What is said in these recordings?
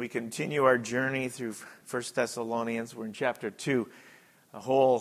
We continue our journey through 1 Thessalonians. We're in chapter 2, a whole,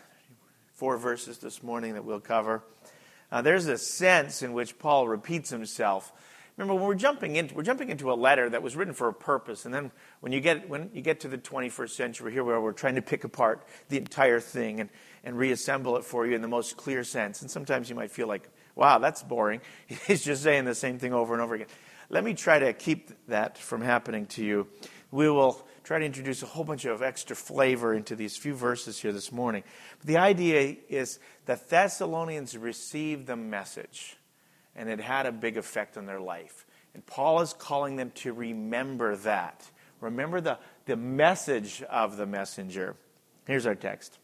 4 verses this morning that we'll cover. There's a sense in which Paul repeats himself. Remember, when we're jumping into a letter that was written for a purpose, and then when you get to the 21st century, here where we're trying to pick apart the entire thing and reassemble it for you in the most clear sense. And sometimes you might feel like, wow, that's boring. He's just saying the same thing over and over again. Let me try to keep that from happening to you. We will try to introduce a whole bunch of extra flavor into these few verses here this morning. But the idea is that Thessalonians received the message, and it had a big effect on their life. And Paul is calling them to remember that. Remember the message of the messenger. Here's our text.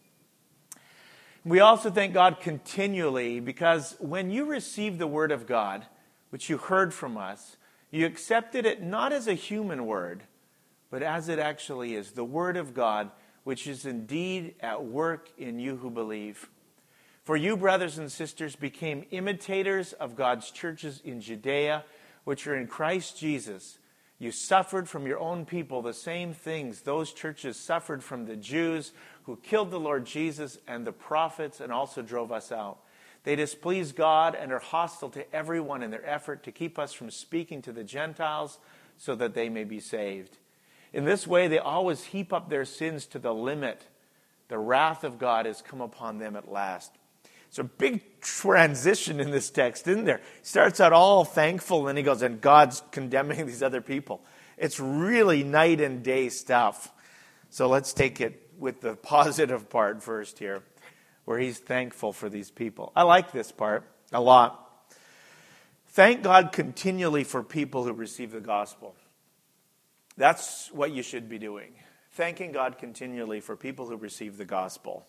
We also thank God continually because when you received the word of God, which you heard from us, you accepted it not as a human word, but as it actually is, the word of God, which is indeed at work in you who believe. For you, brothers and sisters, became imitators of God's churches in Judea, which are in Christ Jesus. You suffered from your own people the same things those churches suffered from the Jews who killed the Lord Jesus and the prophets and also drove us out. They displease God and are hostile to everyone in their effort to keep us from speaking to the Gentiles so that they may be saved. In this way, they always heap up their sins to the limit. The wrath of God has come upon them at last. It's a big transition in this text, isn't there? He starts out all thankful, and then he goes, and God's condemning these other people. It's really night and day stuff. So let's take it with the positive part first here, where he's thankful for these people. I like this part a lot. Thank God continually for people who receive the gospel. That's what you should be doing. Thanking God continually for people who receive the gospel.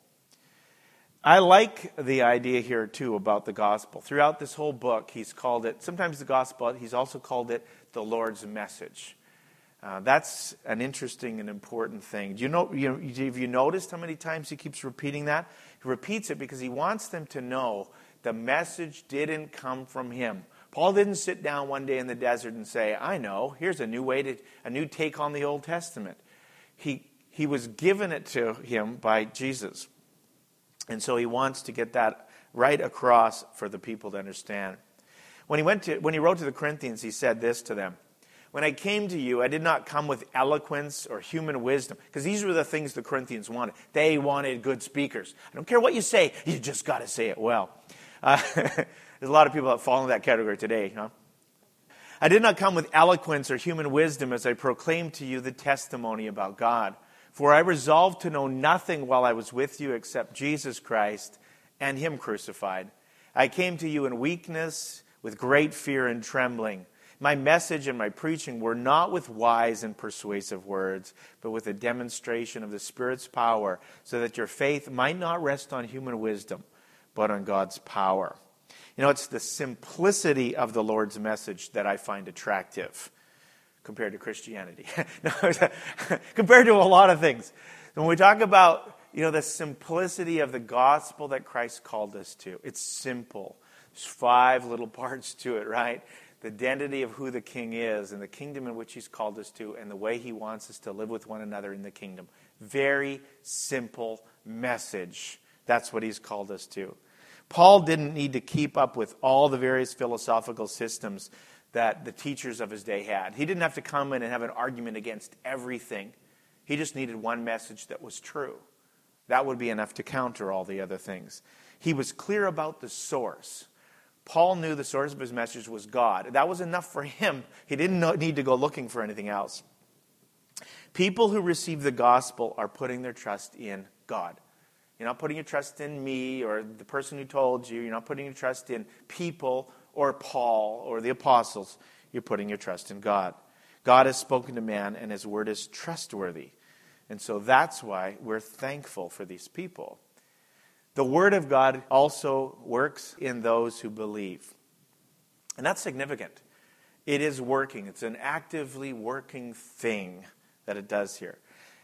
I like the idea here, too, about the gospel. Throughout this whole book, he's called it, sometimes the gospel, he's also called it the Lord's message. That's an interesting and important thing. Have you noticed how many times he keeps repeating that? He repeats it because he wants them to know the message didn't come from him. Paul didn't sit down one day in the desert and say, I know, here's a new take on the Old Testament. He was given it to him by Jesus. And so he wants to get that right across for the people to understand. When he wrote to the Corinthians, he said this to them. When I came to you, I did not come with eloquence or human wisdom. Because these were the things the Corinthians wanted. They wanted good speakers. I don't care what you say, you just got to say it well. There's a lot of people that fall in that category today, huh? I did not come with eloquence or human wisdom as I proclaimed to you the testimony about God. For I resolved to know nothing while I was with you except Jesus Christ and him crucified. I came to you in weakness, with great fear and trembling. My message and my preaching were not with wise and persuasive words, but with a demonstration of the Spirit's power, so that your faith might not rest on human wisdom, but on God's power. It's the simplicity of the Lord's message that I find attractive compared to Christianity. Compared to a lot of things. When we talk about, the simplicity of the gospel that Christ called us to, it's simple. There's 5 little parts to it, right? The identity of who the King is and the kingdom in which he's called us to and the way he wants us to live with one another in the kingdom. Very simple message. That's what he's called us to. Paul didn't need to keep up with all the various philosophical systems that the teachers of his day had. He didn't have to come in and have an argument against everything. He just needed one message that was true. That would be enough to counter all the other things. He was clear about the source. Paul knew the source of his message was God. That was enough for him. He didn't need to go looking for anything else. People who receive the gospel are putting their trust in God. You're not putting your trust in me or the person who told you. You're not putting your trust in people or Paul or the apostles. You're putting your trust in God. God has spoken to man and his word is trustworthy. And so that's why we're thankful for these people. The word of God also works in those who believe. And that's significant. It is working. It's an actively working thing that it does here.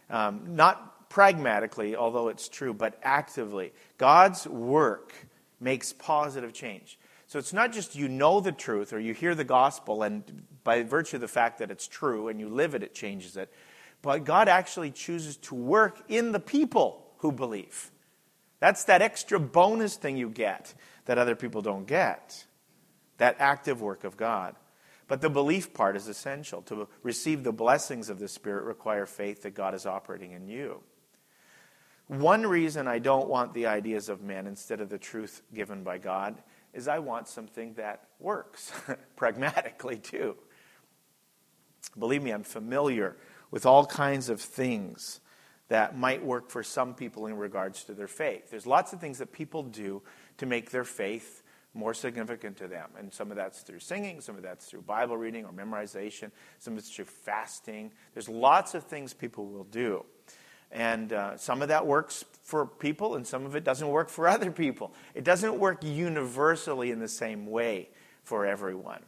Not pragmatically, although it's true, but actively. God's work makes positive change. So it's not just you know the truth or you hear the gospel and by virtue of the fact that it's true and you live it, it changes it. But God actually chooses to work in the people who believe. That's that extra bonus thing you get that other people don't get. That active work of God. But the belief part is essential. To receive the blessings of the Spirit require faith that God is operating in you. One reason I don't want the ideas of men instead of the truth given by God is I want something that works, pragmatically too. Believe me, I'm familiar with all kinds of things that might work for some people in regards to their faith. There's lots of things that people do to make their faith more significant to them. And some of that's through singing, some of that's through Bible reading or memorization, some of it's through fasting. There's lots of things people will do. And some of that works for people and some of it doesn't work for other people. It doesn't work universally in the same way for everyone.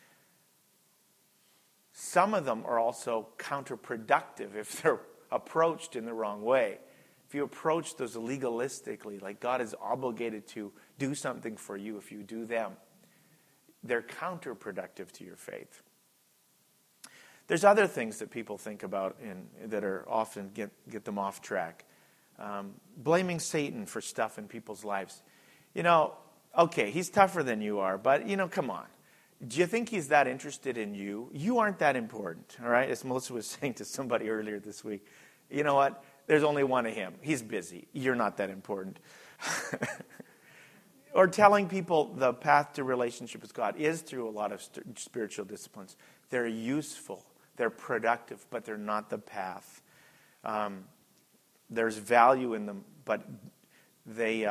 Some of them are also counterproductive if they're approached in the wrong way. If you approach those legalistically, like God is obligated to do something for you if you do them, they're counterproductive to your faith. There's other things that people think about that are often get them off track. Blaming Satan for stuff in people's lives. Okay, he's tougher than you are, but, come on. Do you think he's that interested in you? You aren't that important, all right? As Melissa was saying to somebody earlier this week, you know what? There's only one of him. He's busy. You're not that important. Or telling people the path to relationship with God is through a lot of spiritual disciplines. They're useful. They're productive, but they're not the path. There's value in them, but they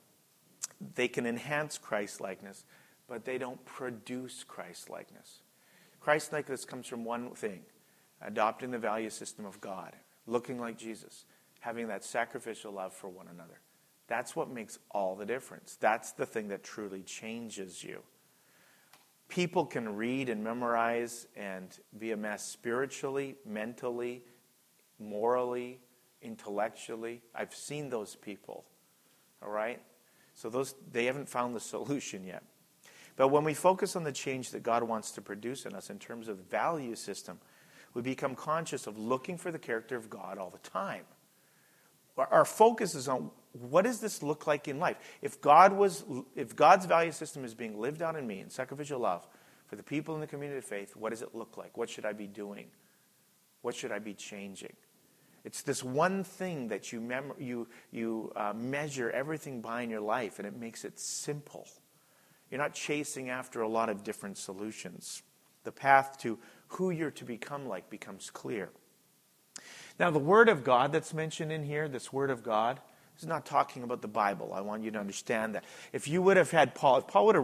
can enhance Christ-likeness, but they don't produce Christ-likeness. Christ-likeness comes from one thing, adopting the value system of God, looking like Jesus, having that sacrificial love for one another. That's what makes all the difference. That's the thing that truly changes you. People can read and memorize and be a mess spiritually, mentally, morally, intellectually. I've seen those people, all right? So they haven't found the solution yet. But when we focus on the change that God wants to produce in us in terms of the value system, we become conscious of looking for the character of God all the time. Our focus is on what does this look like in life? If God's value system is being lived out in me in sacrificial love for the people in the community of faith, what does it look like? What should I be doing? What should I be changing? It's this one thing that you measure everything by in your life, and it makes it simple. You're not chasing after a lot of different solutions. The path to who you're to become like becomes clear. Now, the Word of God that's mentioned in here, this Word of God, is not talking about the Bible. I want you to understand that. If you would have had Paul,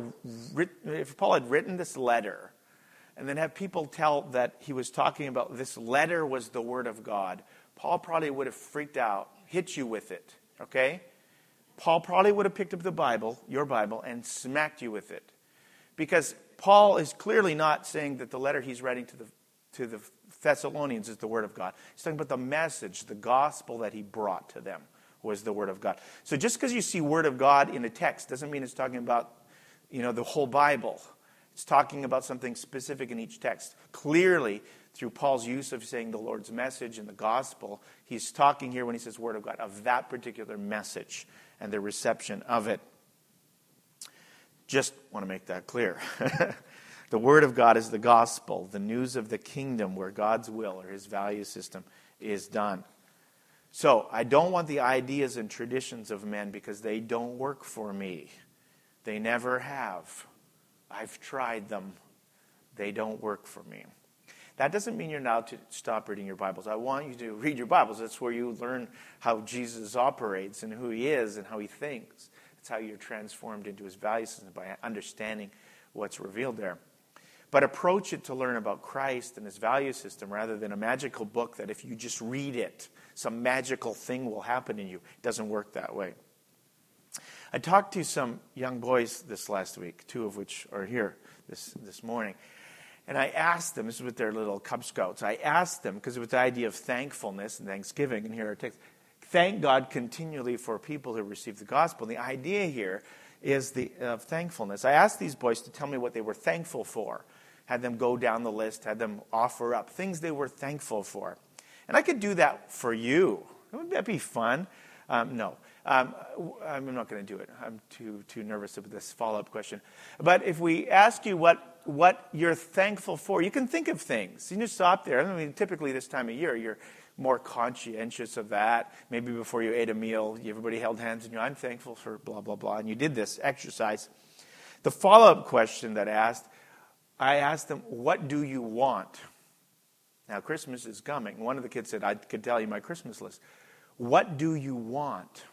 if Paul had written this letter, and then have people tell that he was talking about this letter was the Word of God, Paul probably would have freaked out, hit you with it, okay? Paul probably would have picked up the Bible, your Bible, and smacked you with it. Because Paul is clearly not saying that the letter he's writing to the Thessalonians is the Word of God. He's talking about the message, the gospel that he brought to them was the Word of God. So just because you see Word of God in a text doesn't mean it's talking about, the whole Bible. It's talking about something specific in each text. Clearly, through Paul's use of saying the Lord's message and the gospel, he's talking here when he says Word of God, of that particular message and the reception of it. Just want to make that clear. The Word of God is the gospel, the news of the kingdom where God's will or his value system is done. So I don't want the ideas and traditions of men because they don't work for me. They never have. I've tried them. They don't work for me. That doesn't mean you're now to stop reading your Bibles. I want you to read your Bibles. That's where you learn how Jesus operates and who he is and how he thinks. That's how you're transformed into his value system, by understanding what's revealed there. But approach it to learn about Christ and his value system rather than a magical book that if you just read it, some magical thing will happen in you. It doesn't work that way. I talked to some young boys this last week, two of which are here this morning. And I asked them, this is with their little Cub Scouts, I asked them, because it was the idea of thankfulness and thanksgiving, and here are texts. Thank God continually for people who receive the gospel. And the idea here is the thankfulness. I asked these boys to tell me what they were thankful for. had them go down the list, had them offer up things they were thankful for. And I could do that for you. Wouldn't that be fun? No. I'm not going to do it. I'm too nervous about this follow-up question. But if we ask you what you're thankful for, you can think of things. You just stop there. I mean, typically this time of year, you're more conscientious of that. Maybe before you ate a meal, everybody held hands and I'm thankful for blah, blah, blah. And you did this exercise. The follow-up question that I asked them, what do you want? Now, Christmas is coming. One of the kids said, I could tell you my Christmas list. What do you want?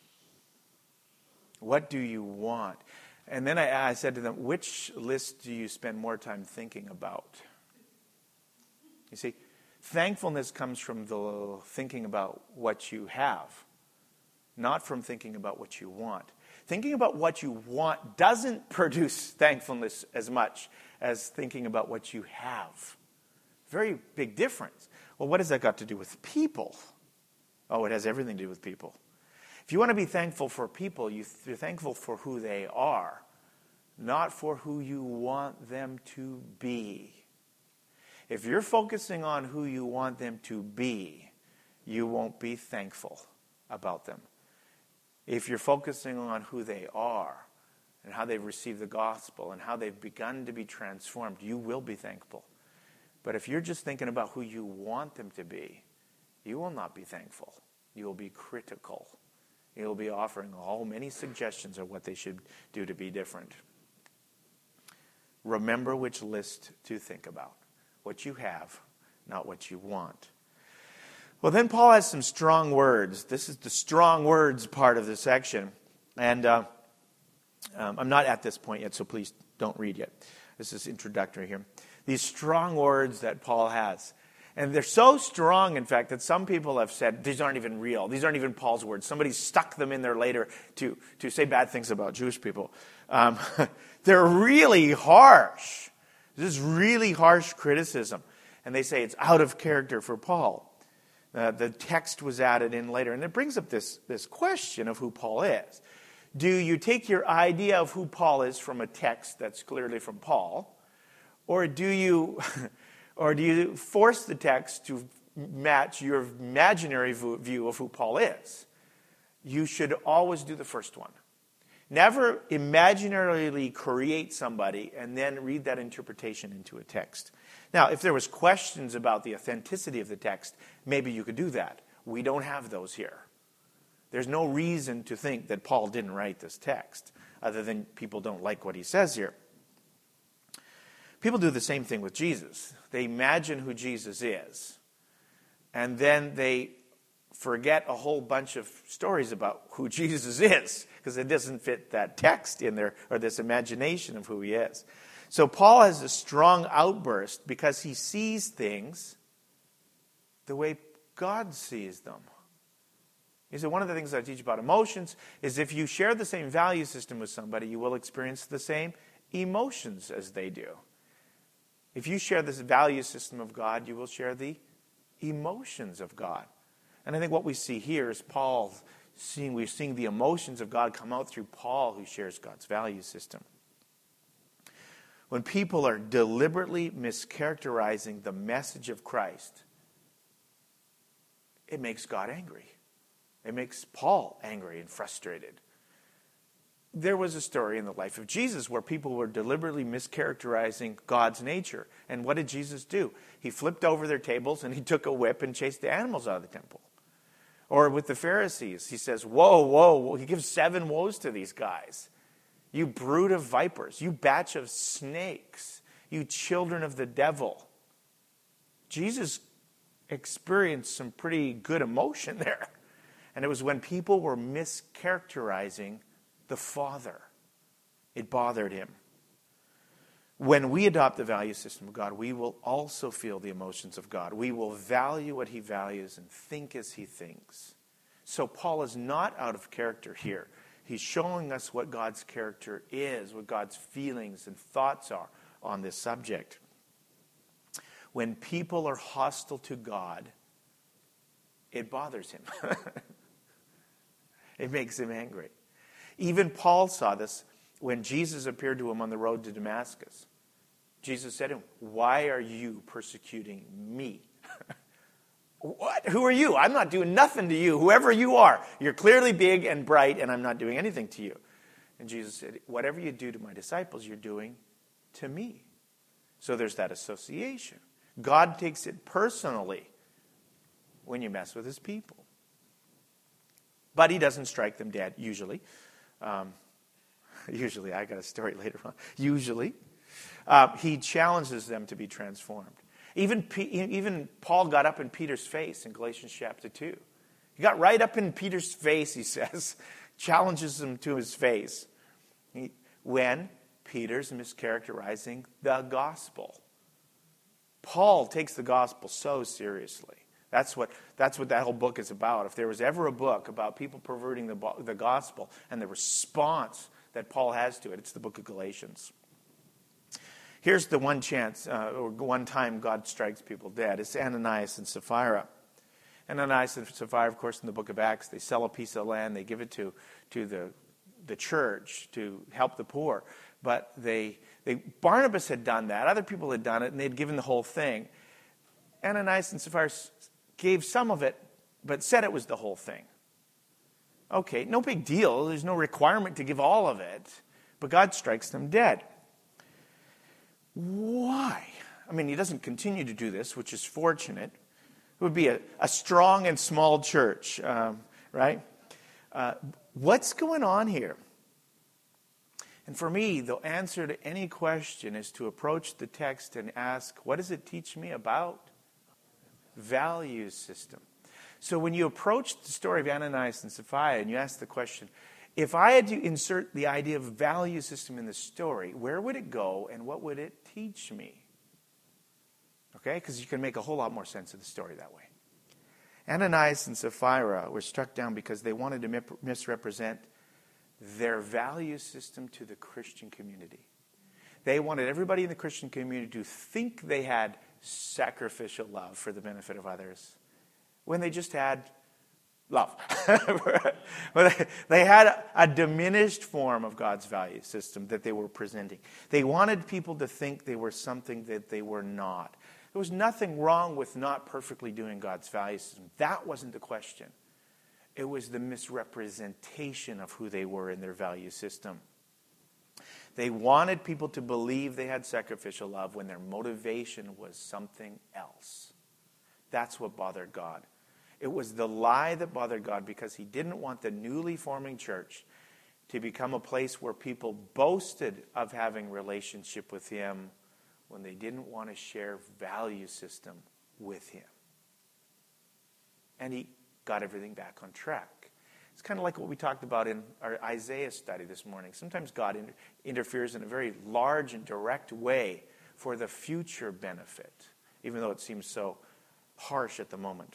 What do you want? And then I said to them, which list do you spend more time thinking about? You see, thankfulness comes from the thinking about what you have, not from thinking about what you want. Thinking about what you want doesn't produce thankfulness as much as thinking about what you have. Very big difference. Well, what has that got to do with people? Oh, it has everything to do with people. If you want to be thankful for people, you're thankful for who they are, not for who you want them to be. If you're focusing on who you want them to be, you won't be thankful about them. If you're focusing on who they are and how they've received the gospel and how they've begun to be transformed, you will be thankful. But if you're just thinking about who you want them to be, you will not be thankful. You will be critical. You will be offering many suggestions of what they should do to be different. Remember which list to think about. What you have, not what you want. Well, then Paul has some strong words. This is the strong words part of the section. And I'm not at this point yet, so please don't read yet. This is introductory here. These strong words that Paul has. And they're so strong, in fact, that some people have said, these aren't even real. These aren't even Paul's words. Somebody stuck them in there later to say bad things about Jewish people. They're really harsh. This is really harsh criticism. And they say it's out of character for Paul. The text was added in later. And it brings up this question of who Paul is. Do you take your idea of who Paul is from a text that's clearly from Paul? Or do you force the text to match your imaginary view of who Paul is? You should always do the first one. Never imaginarily create somebody and then read that interpretation into a text. Now, if there was questions about the authenticity of the text, maybe you could do that. We don't have those here. There's no reason to think that Paul didn't write this text, other than people don't like what he says here. People do the same thing with Jesus. They imagine who Jesus is, and then they forget a whole bunch of stories about who Jesus is, because it doesn't fit that text in there, or this imagination of who he is. So Paul has a strong outburst because he sees things the way God sees them. He said one of the things I teach about emotions is if you share the same value system with somebody, you will experience the same emotions as they do. If you share this value system of God, you will share the emotions of God. And I think what we see here is we're seeing the emotions of God come out through Paul, who shares God's value system. When people are deliberately mischaracterizing the message of Christ, it makes God angry. It makes Paul angry and frustrated. There was a story in the life of Jesus where people were deliberately mischaracterizing God's nature. And what did Jesus do? He flipped over their tables and he took a whip and chased the animals out of the temple. Or with the Pharisees, he says, whoa, whoa. He gives 7 woes to these guys. You brood of vipers, you batch of snakes, you children of the devil. Jesus experienced some pretty good emotion there. And it was when people were mischaracterizing the Father. It bothered him. When we adopt the value system of God, we will also feel the emotions of God. We will value what he values and think as he thinks. So Paul is not out of character here. He's showing us what God's character is, what God's feelings and thoughts are on this subject. When people are hostile to God, it bothers him. It makes him angry. Even Paul saw this when Jesus appeared to him on the road to Damascus. Jesus said to him, "Why are you persecuting me?" What? Who are you? I'm not doing nothing to you. Whoever you are, you're clearly big and bright, and I'm not doing anything to you. And Jesus said, whatever you do to my disciples, you're doing to me. So there's that association. God takes it personally when you mess with his people. But he doesn't strike them dead, usually. Usually, I got a story later on. Usually. He challenges them to be transformed. Even Paul got up in Peter's face in Galatians chapter 2. He got right up in Peter's face, he says, challenges him to his face when Peter's mischaracterizing the gospel. Paul takes the gospel so seriously. That's what that whole book is about. If there was ever a book about people perverting the gospel and the response that Paul has to it, it's the book of Galatians. Here's the one chance, or one time God strikes people dead. It's Ananias and Sapphira. Ananias and Sapphira, of course, in the book of Acts, they sell a piece of land, they give it to the church to help the poor. But Barnabas had done that. Other people had done it, and they'd given the whole thing. Ananias and Sapphira gave some of it, but said it was the whole thing. Okay, no big deal. There's no requirement to give all of it. But God strikes them dead. Why? I mean, he doesn't continue to do this, which is fortunate. It would be a strong and small church, right? What's going on here? And for me, the answer to any question is to approach the text and ask, what does it teach me about value system? So when you approach the story of Ananias and Sapphira and you ask the question, if I had to insert the idea of value system in the story, where would it go and what would it teach me? Okay, because you can make a whole lot more sense of the story that way. Ananias and Sapphira were struck down because they wanted to misrepresent their value system to the Christian community. They wanted everybody in the Christian community to think they had sacrificial love for the benefit of others when they just had love. They had a diminished form of God's value system that they were presenting. They wanted people to think they were something that they were not. There was nothing wrong with not perfectly doing God's value system. That wasn't the question. It was the misrepresentation of who they were in their value system. They wanted people to believe they had sacrificial love when their motivation was something else. That's what bothered God. It was the lie that bothered God because he didn't want the newly forming church to become a place where people boasted of having relationship with him when they didn't want to share value system with him. And he got everything back on track. It's kind of like what we talked about in our Isaiah study this morning. Sometimes God interferes in a very large and direct way for the future benefit, even though it seems so harsh at the moment.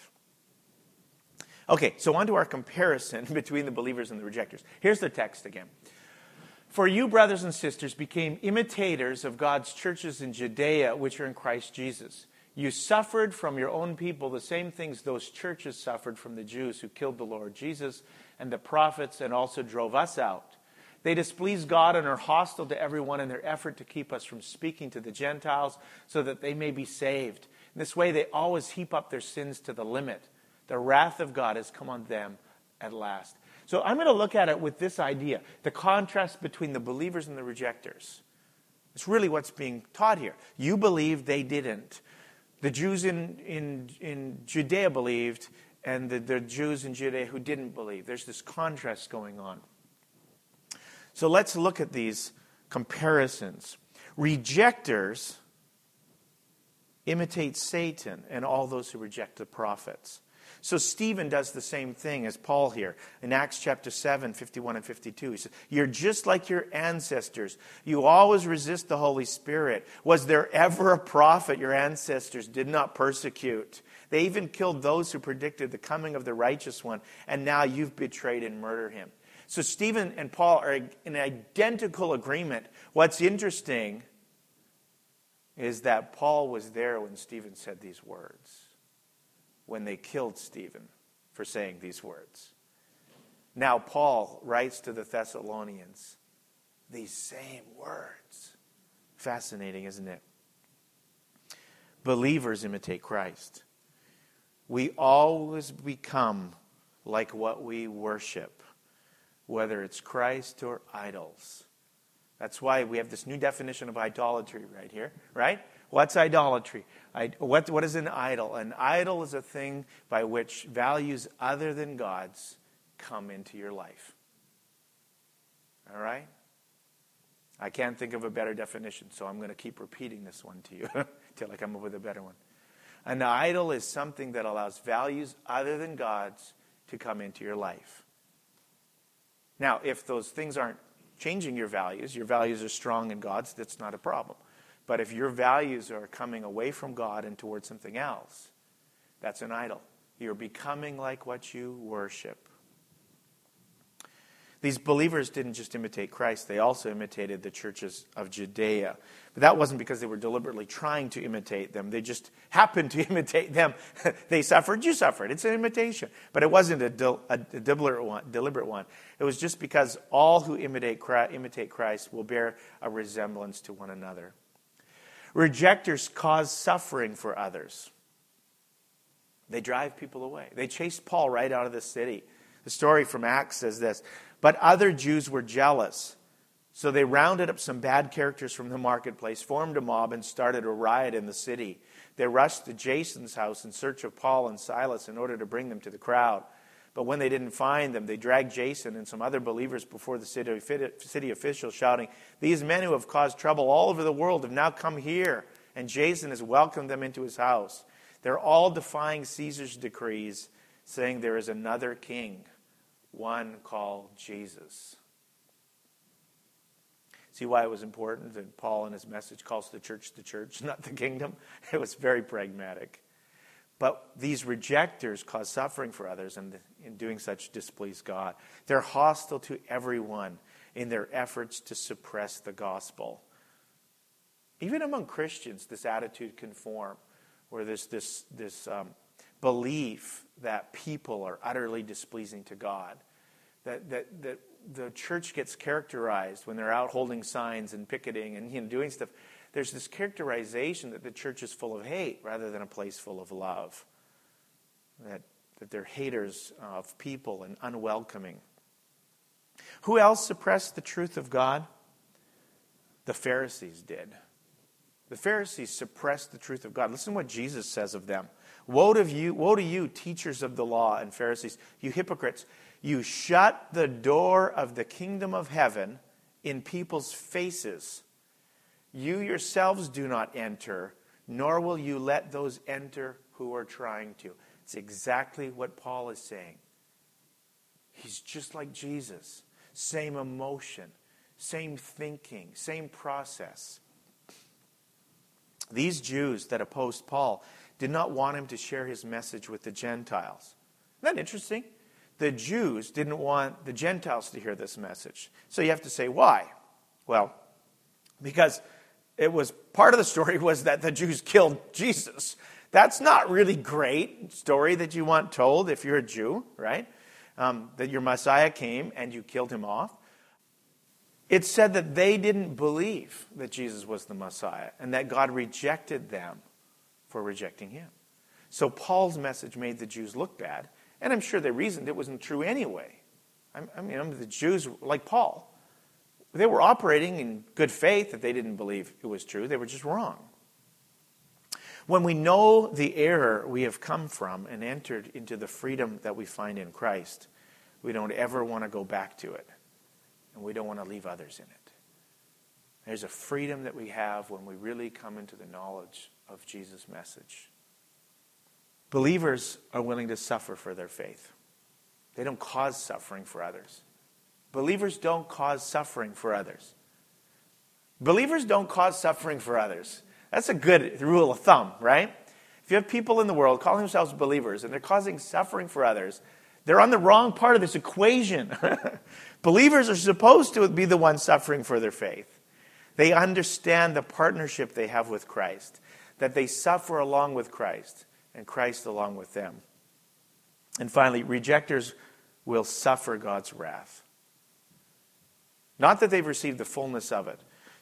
Okay, so on to our comparison between the believers and the rejectors. Here's the text again. For you, brothers and sisters, became imitators of God's churches in Judea, which are in Christ Jesus. You suffered from your own people the same things those churches suffered from the Jews who killed the Lord Jesus and the prophets and also drove us out. They displease God and are hostile to everyone in their effort to keep us from speaking to the Gentiles so that they may be saved. In this way, they always heap up their sins to the limit. The wrath of God has come on them at last. So I'm going to look at it with this idea, the contrast between the believers and the rejectors. It's really what's being taught here. You believed, they didn't. The Jews in Judea believed, and the Jews in Judea who didn't believe. There's this contrast going on. So let's look at these comparisons. Rejectors imitate Satan and all those who reject the prophets. So Stephen does the same thing as Paul here. In Acts chapter 7, 51 and 52, he says, you're just like your ancestors. You always resist the Holy Spirit. Was there ever a prophet your ancestors did not persecute? They even killed those who predicted the coming of the righteous one, and now you've betrayed and murdered him. So Stephen and Paul are in identical agreement. What's interesting is that Paul was there when Stephen said these words, when they killed Stephen for saying these words. Now Paul writes to the Thessalonians these same words. Fascinating, isn't it? believers imitate Christ. We always become like what we worship, whether it's Christ or idols. That's why we have this new definition of idolatry right here, right? What's idolatry? What is an idol? An idol is a thing by which values other than God's come into your life. All right? I can't think of a better definition, so I'm going to keep repeating this one to you until I come up with a better one. An idol is something that allows values other than God's to come into your life. Now, if those things aren't changing your values are strong in God's, that's not a problem. But if your values are coming away from God and towards something else, that's an idol. You're becoming like what you worship. These believers didn't just imitate Christ, they also imitated the churches of Judea. But that wasn't because they were deliberately trying to imitate them. They just happened to imitate them. They suffered, you suffered. It's an imitation. But it wasn't a deliberate one. It was just because all who imitate Christ will bear a resemblance to one another. Rejectors cause suffering for others. They drive people away. They chased Paul right out of the city. The story from Acts says this, but other Jews were jealous. So they rounded up some bad characters from the marketplace, formed a mob, and started a riot in the city. They rushed to Jason's house in search of Paul and Silas in order to bring them to the crowd. But when they didn't find them, they dragged Jason and some other believers before the city officials, shouting, these men who have caused trouble all over the world have now come here, and Jason has welcomed them into his house. They're all defying Caesar's decrees, saying there is another king, one called Jesus. See why it was important that Paul in his message calls the church, not the kingdom? It was very pragmatic. But these rejectors cause suffering for others, and in doing such displease God. They're hostile to everyone in their efforts to suppress the gospel. Even among Christians, this attitude can form, where there's this belief that people are utterly displeasing to God. That the church gets characterized when they're out holding signs and picketing and doing stuff. There's this characterization that the church is full of hate rather than a place full of love. That they're haters of people and unwelcoming. Who else suppressed the truth of God? The Pharisees did. The Pharisees suppressed the truth of God. Listen to what Jesus says of them. Woe to you, teachers of the law and Pharisees, you hypocrites. You shut the door of the kingdom of heaven in people's faces. You yourselves do not enter, nor will you let those enter who are trying to. It's exactly what Paul is saying. He's just like Jesus. Same emotion, same thinking, same process. These Jews that opposed Paul did not want him to share his message with the Gentiles. Isn't that interesting? The Jews didn't want the Gentiles to hear this message. So you have to say, why? Well, because it was part of the story was that the Jews killed Jesus. That's not really great story that you want told if you're a Jew, right? That your Messiah came and you killed him off. It said that they didn't believe that Jesus was the Messiah and that God rejected them for rejecting him. So Paul's message made the Jews look bad, and I'm sure they reasoned it wasn't true anyway. The Jews, like Paul, they were operating in good faith that they didn't believe it was true. They were just wrong. When we know the error we have come from and entered into the freedom that we find in Christ, we don't ever want to go back to it. And we don't want to leave others in it. There's a freedom that we have when we really come into the knowledge of Jesus' message. Believers are willing to suffer for their faith. They don't cause suffering for others. Believers don't cause suffering for others. Believers don't cause suffering for others. That's a good rule of thumb, right? If you have people in the world calling themselves believers and they're causing suffering for others, they're on the wrong part of this equation. Believers are supposed to be the ones suffering for their faith. They understand the partnership they have with Christ, that they suffer along with Christ and Christ along with them. And finally, rejectors will suffer God's wrath. Not that they've received the fullness of it.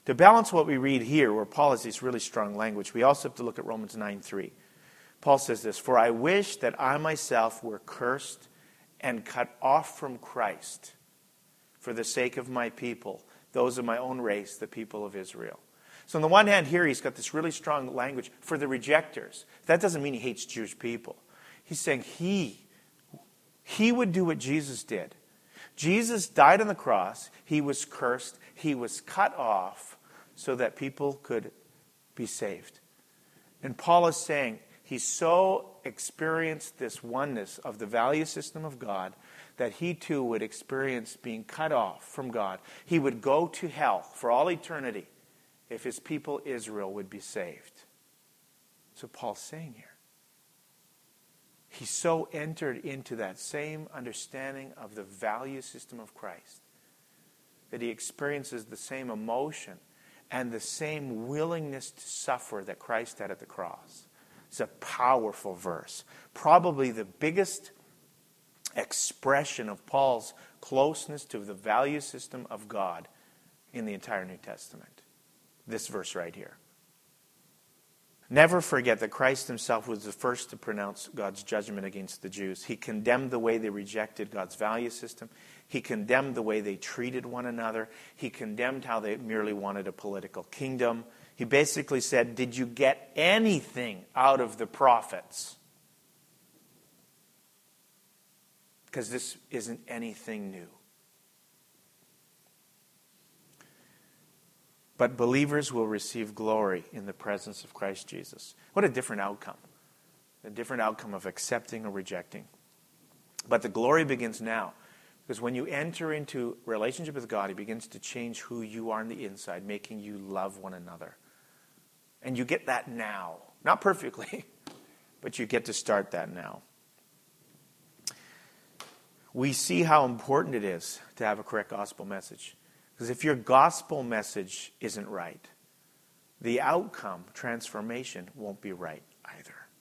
To balance what we read here, where Paul has this really strong language, we also have to look at Romans 9:3. Paul says this, "For I wish that I myself were cursed and cut off from Christ for the sake of my people, those of my own race, the people of Israel." So on the one hand here, he's got this really strong language for the rejectors. That doesn't mean he hates Jewish people. He's saying he would do what Jesus did. Jesus died on the cross. He was cursed. He was cut off so that people could be saved. And Paul is saying he so experienced this oneness of the value system of God that he too would experience being cut off from God. He would go to hell for all eternity if his people Israel would be saved. So Paul's saying here, he so entered into that same understanding of the value system of Christ that he experiences the same emotion and the same willingness to suffer that Christ had at the cross. It's a powerful verse. Probably the biggest expression of Paul's closeness to the value system of God in the entire New Testament. This verse right here. Never forget that Christ himself was the first to pronounce God's judgment against the Jews. He condemned the way they rejected God's value system. He condemned the way they treated one another. He condemned how they merely wanted a political kingdom. He basically said, did you get anything out of the prophets? Because this isn't anything new. But believers will receive glory in the presence of Christ Jesus. What a different outcome. A different outcome of accepting or rejecting. But the glory begins now. Because when you enter into relationship with God, he begins to change who you are on the inside, making you love one another. And you get that now. Not perfectly, but you get to start that now. We see how important it is to have a correct gospel message. Because if your gospel message isn't right, the outcome, transformation, won't be right either.